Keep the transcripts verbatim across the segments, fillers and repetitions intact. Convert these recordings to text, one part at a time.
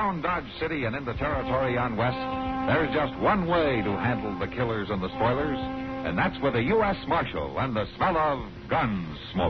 around Dodge City and into territory on west, there's just one way to handle the killers and the spoilers, and that's with a U S Marshal and the smell of gun smoke.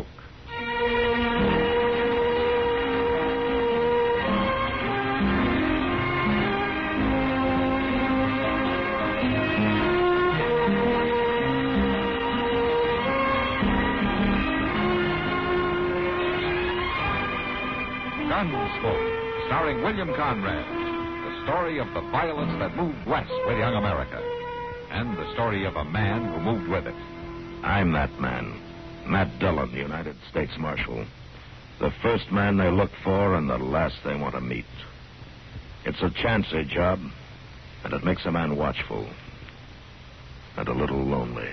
Gunsmoke, starring William Conrad. The story of the violence that moved west with young America. And the story of a man who moved with it. I'm that man. Matt Dillon, United States Marshal. The first man they look for and the last they want to meet. It's a chancy job, and it makes a man watchful. And a little lonely.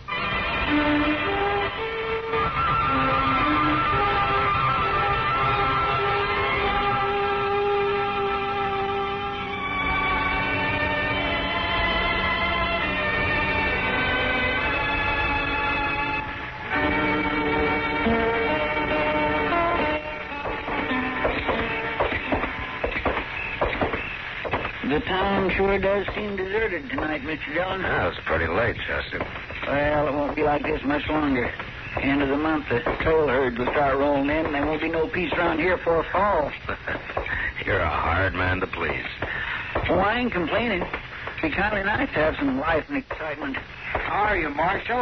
The town sure does seem deserted tonight, Mister Dillon. Yeah, it's pretty late, Chester. Well, it won't be like this much longer. End of the month, the trail herds will start rolling in, and there won't be no peace around here for fall. You're a hard man to please. Oh, I ain't complaining. It'd be kind of nice to have some life and excitement. How are you, Marshal?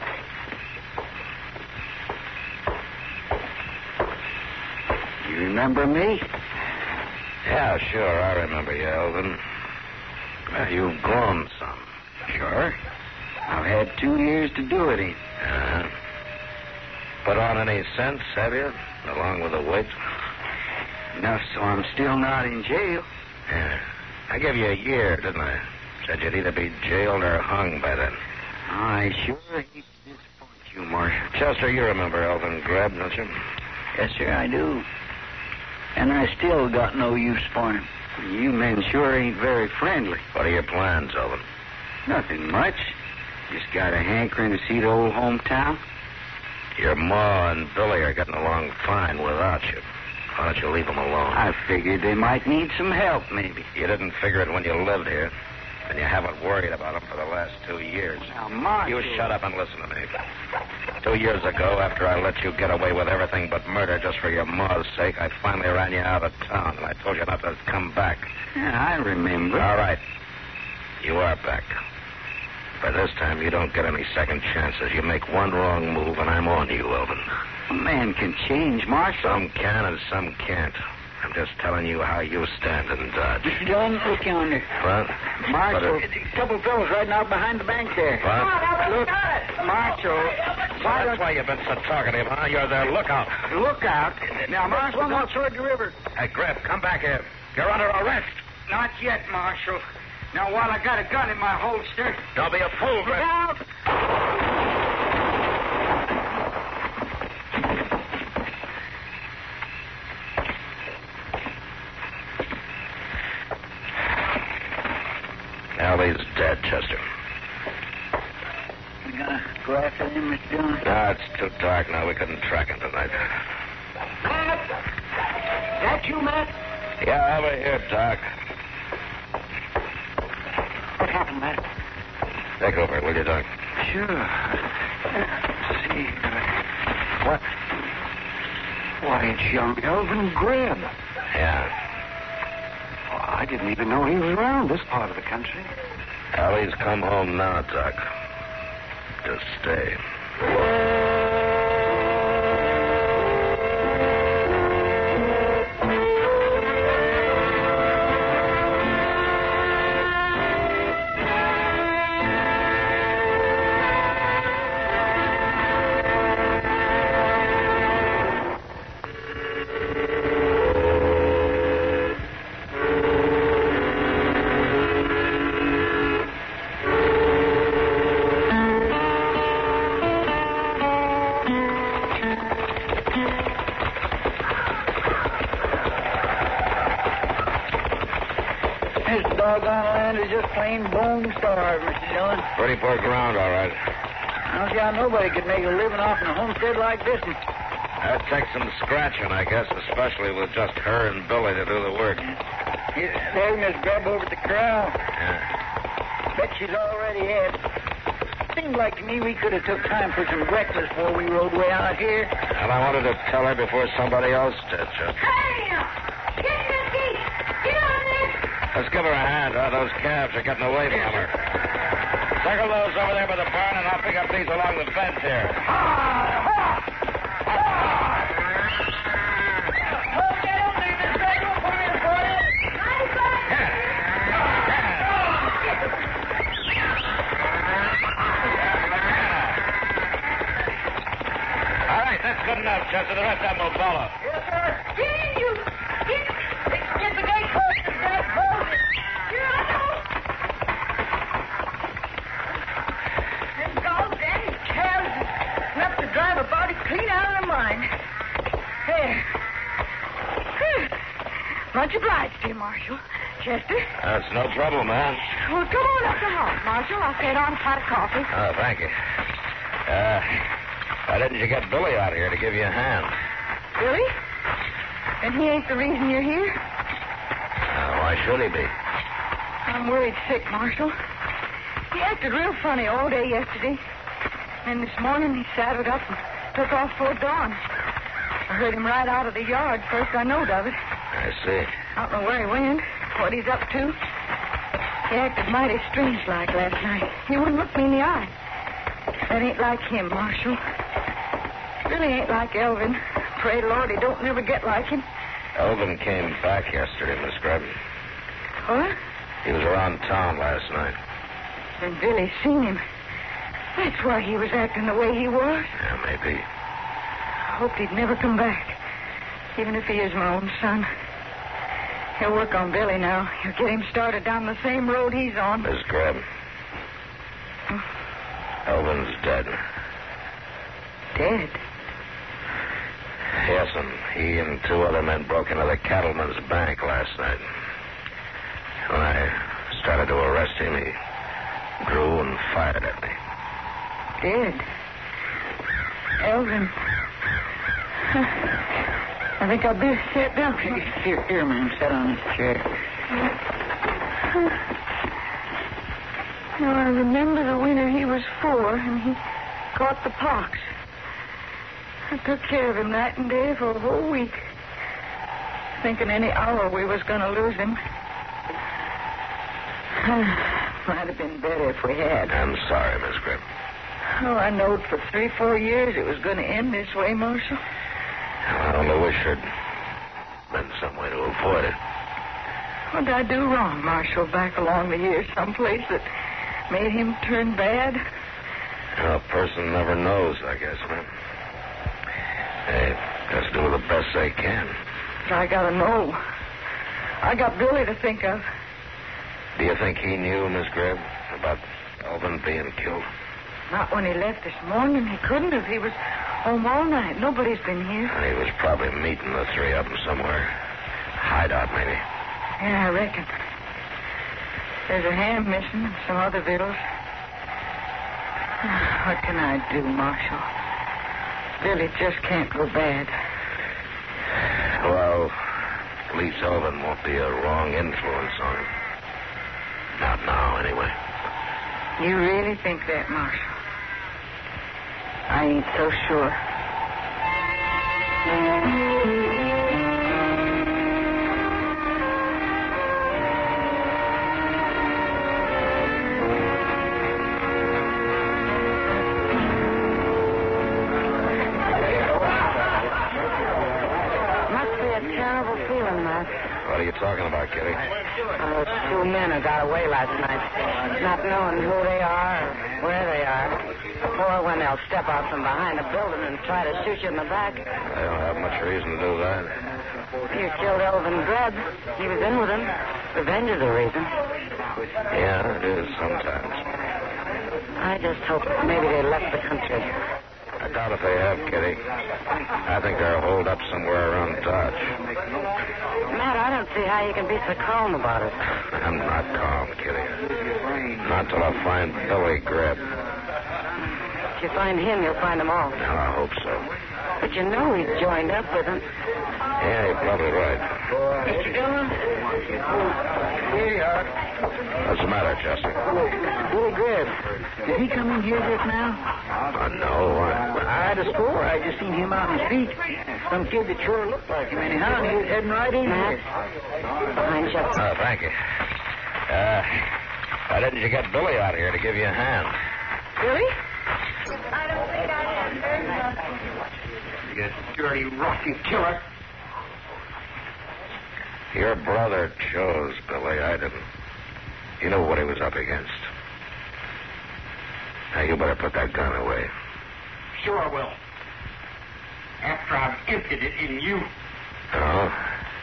You remember me? Yeah, sure, I remember you, Elvin. Well, you've grown some. Sure. I've had two years to do it. Uh-huh. Put on any sense, have you, along with the weight? Enough so I'm still not in jail. Yeah. I gave you a year, didn't I? Said you'd either be jailed or hung by then. I sure hate to disappoint you, Marshal. Chester, you remember Elvin Grebb, don't you? Yes, sir, I do. And I still got no use for him. You men sure ain't very friendly. What are your plans, Elvin? Nothing much. Just got a hankering to see the old hometown. Your Ma and Billy are getting along fine without you. Why don't you leave them alone? I figured they might need some help, maybe. You didn't figure it when you lived here. And you haven't worried about them for the last two years. Now, Marshal... You shut up and listen to me. Two years ago, after I let you get away with everything but murder just for your ma's sake, I finally ran you out of town, and I told you not to come back. Yeah, I remember. All right. You are back. By this time, you don't get any second chances. You make one wrong move, and I'm on you, Elvin. A man can change, Marshal. Some can and some can't. I'm just telling you how you stand in Dodge. Mister Dillon, look yonder. What? Marshal, What a couple of fellows riding out behind the bank there. What? Look, Marshal. So that's why you've been so talkative, huh? You're their lookout. Lookout? Now, Marshal, One not more toward the river. Hey, Greb, come back here. You're under arrest. Not yet, Marshal. Now, while I got a gun in my holster... Don't be a fool, Greb. Out! Allie's dead, Chester. You gonna go after him, Mister Dillon? No, it's too dark now. We couldn't track him tonight. Matt? That you, Matt? Yeah, over here, Doc. What happened, Matt? Take over, will you, Doc? Sure. Let's see. What? Why, it's young Elvin Grebb. Yeah. I didn't even know he was around this part of the country. Allie's come home now, Doc. To stay. Doggone land is just plain bone starved, Mister Dillon. Pretty poor ground, all right. I don't see how nobody could make a living off in a homestead like this one. That takes some scratching, I guess, especially with just her and Billy to do the work. There's Miss Grub over at the corral. Yeah. Bet she's already had. Seems like to me we could have took time for some breakfast before we rode way out here. And I wanted to tell her before somebody else did, Chester. Hey, get Missy! Get on there! Let's give her a hand. Uh, those calves are getting away from her. Circle those over there by the barn, and I'll pick up these along the fence here. That's good enough, Chester. The rest of them will follow. Yes, sir. Gene, you... Get, get the gate closed and grab hold. Here I go. Them goddamn calves is enough to drive a body clean out of their mind. There. Whew. Much obliged to you, Marshal. Chester? That's no trouble, man. Well, come on up the house, Marshal. I'll set on a pot of coffee. Oh, thank you. Uh... Why didn't you get Billy out here to give you a hand? Billy? And he ain't the reason you're here? Uh, why should he be? I'm worried sick, Marshal. He acted real funny all day yesterday. And this morning he saddled up and took off for dawn. I heard him right out of the yard. First I knowed of it. I see. I don't know where he went, what he's up to. He acted mighty strange like last night. He wouldn't look me in the eye. That ain't like him, Marshal. Really ain't like Elvin. Pray Lord he don't never get like him. Elvin came back yesterday, Miss Grub. What? He was around town last night. And Billy seen him. That's why he was acting the way he was. Yeah, maybe. I hoped he'd never come back. Even if he is my own son. He'll work on Billy now. He'll get him started down the same road he's on. Miss Grub. Oh. Elvin's dead. Dead? Yes, and he and two other men broke into the cattleman's bank last night. When I started to arrest him, he drew and fired at me. Dead? Elvin. I think I'll better sit down. Here, here, man. Sit on this chair. Now, I remember the winter he was four, and he caught the pox. I took care of him night and day for a whole week, thinking any hour we was going to lose him. Might have been better if we had. I'm sorry, Miss Grib. Oh, I knowed for three, four years it was going to end this way, Marshal. I only wish there'd been some way to avoid it. What did I do wrong, Marshal, back along the years, someplace that made him turn bad? Well, a person never knows, I guess, man. They just do the best they can. I gotta know. I got Billy to think of. Do you think he knew, Miss Greb, about Elvin being killed? Not when he left this morning. He couldn't have. He was home all night. Nobody's been here. And he was probably meeting the three of them somewhere. Hideout, maybe. Yeah, I reckon. There's a hand missing and some other victuals. What can I do, Marshal? Billy just can't go bad. Well, at least Elvin won't be a wrong influence on him. Not now, anyway. You really think that, Marshal? I ain't so sure. What are you talking about, Kitty? Uh, two men who got away last night, not knowing who they are or where they are. Or when they'll step out from behind a building and try to shoot you in the back. They don't have much reason to do that. You killed Elvin Greb. He was in with him. Revenge is the reason. Yeah, it is sometimes. I just hope maybe they left the country. I doubt if they have, Kitty. I think they're holed up somewhere around Dodge. Matt, I don't see how you can be so calm about it. I'm not calm, Kitty. Not till I find Billy Greb. If you find him, you'll find them all. Well, I hope so. But you know he's joined up with them. Yeah, you're probably right. Mister Dillon? Here you are. What's the matter, Chester? Billy Greb. Did he come in here just now? Uh, no. What? I'd have swore I just seen him out in the street. Some kid that sure looked like him anyhow, and he was heading right in Matt? here. Behind Chester. Oh, thank you. Uh, why didn't you get Billy out here to give you a hand? Billy? I don't think I am. You dirty, rotten killer. Your brother chose, Billy. I didn't. You knew what he was up against. Now, you better put that gun away. Sure I will. After I've emptied it in you. Oh?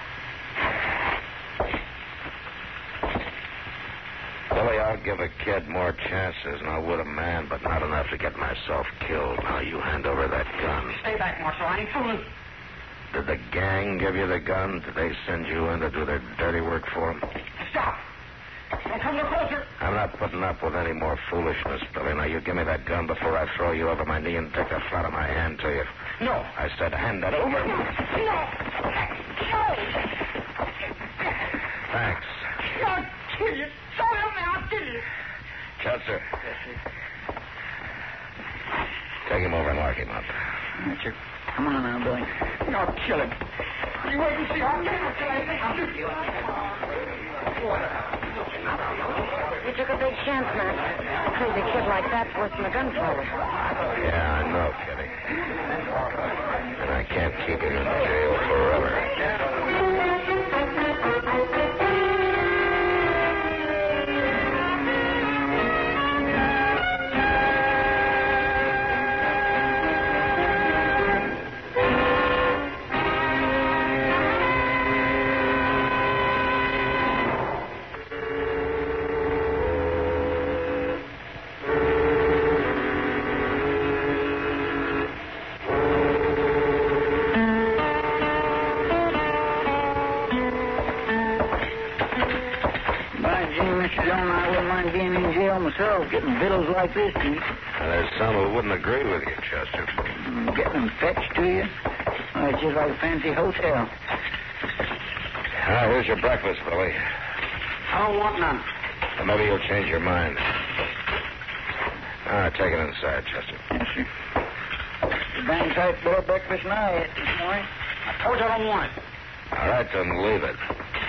Billy, I'll give a kid more chances than I would a man, but not enough to get myself killed. Now, you hand over that gun. Stay back, Marshal. I ain't fooling. Did the gang give you the gun? Did they send you in to do their dirty work for them? Stop. Don't come no closer. I'm not putting up with any more foolishness, Billy. Now, you give me that gun before I throw you over my knee and take the flat of my hand to you. No. I said hand that over. No. No. Thanks. I'll kill you. So help me, I'll kill you. Chester. Take him over and lock him up. That's your... Come on now, Billy. I'll kill him. You wait and see. I'll kill him till I think I'll shoot you. You took a big chance, Matt. A crazy kid like that's worse than a gunfighter. Yeah, I know, Kitty. And I can't keep him in jail forever. Myself, getting victuals like this to eat. Now, there's some who wouldn't agree with you, Chester. Mm, Getting them fetched to you. Oh, it's just like a fancy hotel. Ah, here's your breakfast, Billy. I don't want none. Or maybe you'll change your mind. Ah, take it inside, Chester. Yes, sir. The dang sight better breakfast than I ate this morning. I told you I don't want it. All right, then leave it.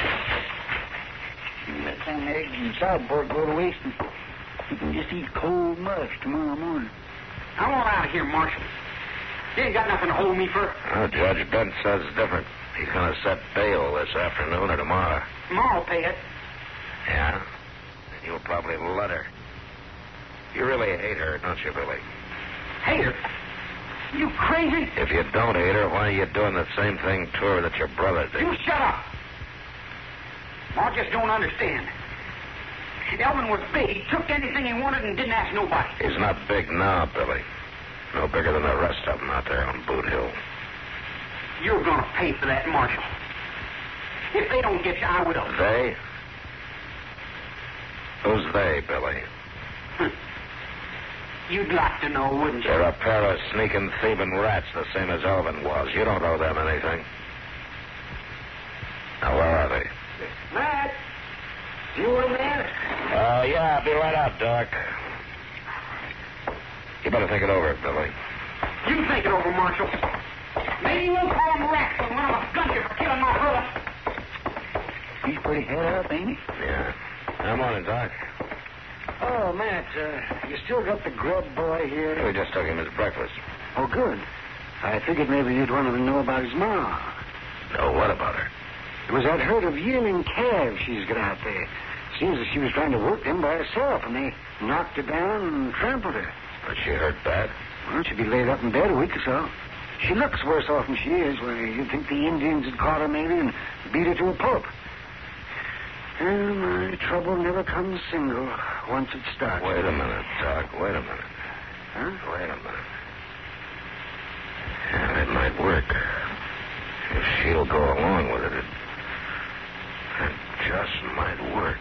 Let them eggs and sideboard go to waste. And you can just eat cold mush tomorrow morning. I want out of here, Marshal. You ain't got nothing to hold me for. Oh, Judge Bent says different. He's going to set bail this afternoon or tomorrow. Tomorrow will pay it. Yeah? And you'll probably let her. You really hate her, don't you, Billy? Hate her? You crazy? If you don't hate her, why are you doing the same thing to her that your brother did? You shut up. I just don't understand. Elvin was big. He took anything he wanted and didn't ask nobody. He's not big now, Billy. No bigger than the rest of them out there on Boot Hill. You're going to pay for that, Marshal. If they don't get you, I will. They? Who's they, Billy? You'd like to know, wouldn't you? They're a pair of sneaking, thieving rats, the same as Elvin was. You don't owe them anything. Now, where are they? Matt, you were there? Uh, yeah, I'll be right out, Doc. You better think it over, Billy. You think it over, Marshal. Maybe you won't call them rats when one of us guns you for killing my brother. He's pretty head up, ain't he? Yeah. Come on in, Doc. Oh, Matt, uh, you still got the grub boy here? We just took him his breakfast. Oh, good. I figured maybe you'd want to know about his ma. No, what about her? It was that herd of yearling calves she's got out there. Seems that she was trying to work them by herself, and they knocked her down and trampled her. Was she hurt bad? Well, she'd be laid up in bed a week or so. She looks worse off than she is. Well, you'd think the Indians had caught her maybe and beat her to a pulp. Well, my trouble never comes single once it starts. Wait a minute, Doc. Wait a minute. Huh? Wait a minute. Yeah, it might work. If she'll go along with it, it, it just might work.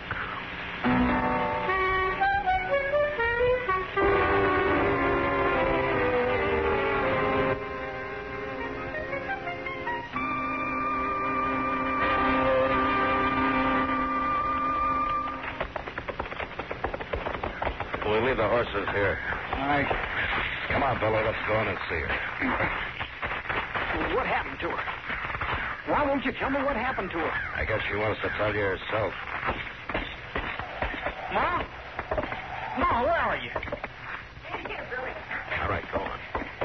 We'll leave the horses here. All right. Come on, Billy. Let's go in and see her. What happened to her? Why won't you tell me what happened to her? I guess she wants to tell you herself. Ma? Ma, where are you? All right, go on.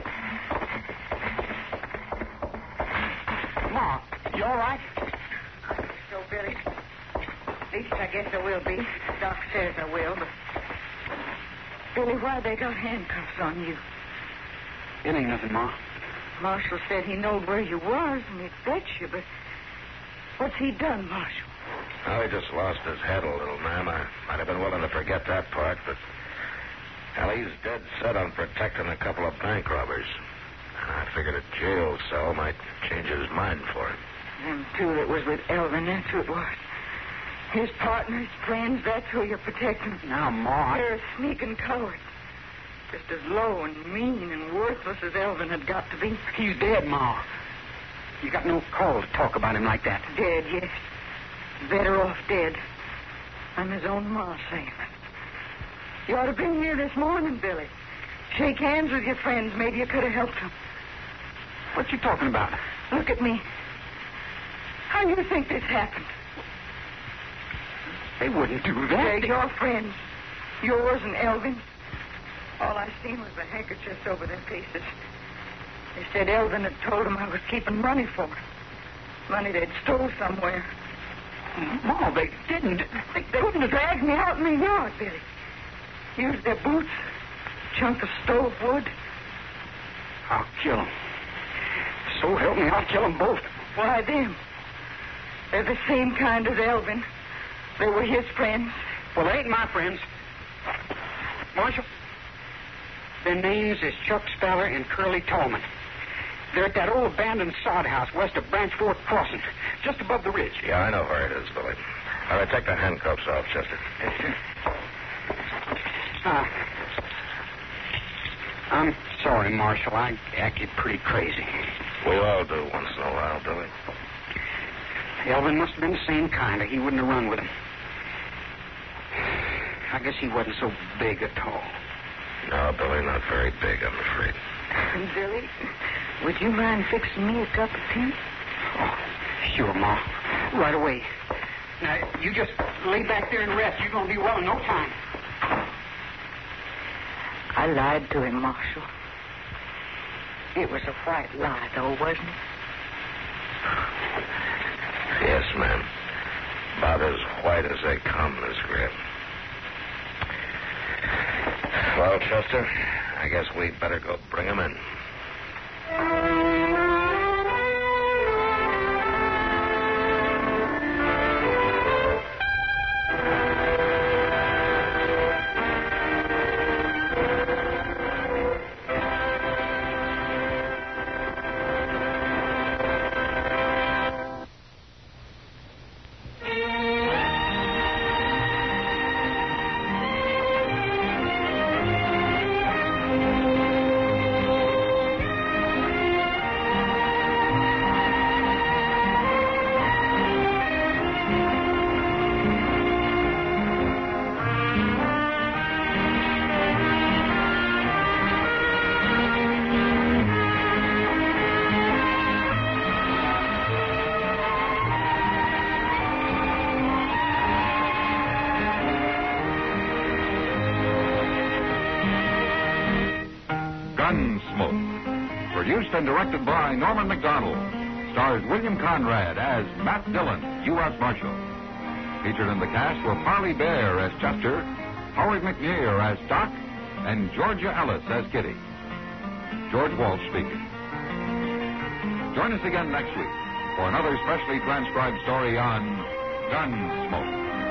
Ma, you all right? So, Billy. At least I guess I will be. Doc says I will, but... Billy, why they got handcuffs on you? It ain't nothing, Ma. Marshal said he knowed where you was and he'd fetch you, but what's he done, Marshal? Well, he just lost his head a little, ma'am. I might have been willing to forget that part, but... Well, he's dead set on protecting a couple of bank robbers. I figured a jail cell might change his mind for him. Them two that was with Elvin, that's who it was. His partners, friends, that's who you're protecting. Now, Ma... You're a sneaking coward. Just as low and mean and worthless as Elvin had got to be. He's dead, Ma. You got no call to talk about him like that. Dead, yes. Better off dead. I'm his own ma saying it. You ought to been here this morning, Billy. Shake hands with your friends. Maybe you could have helped them. What you talking about? Look at me. How do you think this happened? They wouldn't do that. They're your friends. Yours and Elvin. All I seen was the handkerchiefs over their faces. They said Elvin had told them I was keeping money for them. Money they'd stole somewhere. Ma, they didn't. They, they wouldn't have dragged me out in the yard, Billy. Used their boots, chunk of stove wood. I'll kill them. So help me, I'll kill them both. Why, them? They're the same kind as Elvin. They were his friends. Well, they ain't my friends. Marshal, their names is Chuck Speller and Curly Tallman. They're at that old abandoned sod house west of Branch Fork Crossing, just above the ridge. Yeah, I know where it is, Billy. All right, take the handcuffs off, Chester. Yes, sir. Uh, I'm sorry, Marshal. I acted pretty crazy. We all do once in a while, Billy. Elvin must have been the same kind, or he wouldn't have run with him. I guess he wasn't so big at all. No, Billy, not very big, I'm afraid. Billy, would you mind fixing me a cup of tea? Oh, sure, Ma. Right away. Now, you just lay back there and rest. You're going to be well in no time. I lied to him, Marshal. It was a white lie, though, wasn't it? Yes, ma'am. About as white as they come, Miss Graham. Well, Chester, I guess we'd better go bring him in. Gunsmoke, produced and directed by Norman McDonald, stars William Conrad as Matt Dillon, U S Marshal. Featured in the cast were Parley Bear as Chester, Howard McNear as Doc, and Georgia Ellis as Kitty. George Walsh speaking. Join us again next week for another specially transcribed story on Gunsmoke.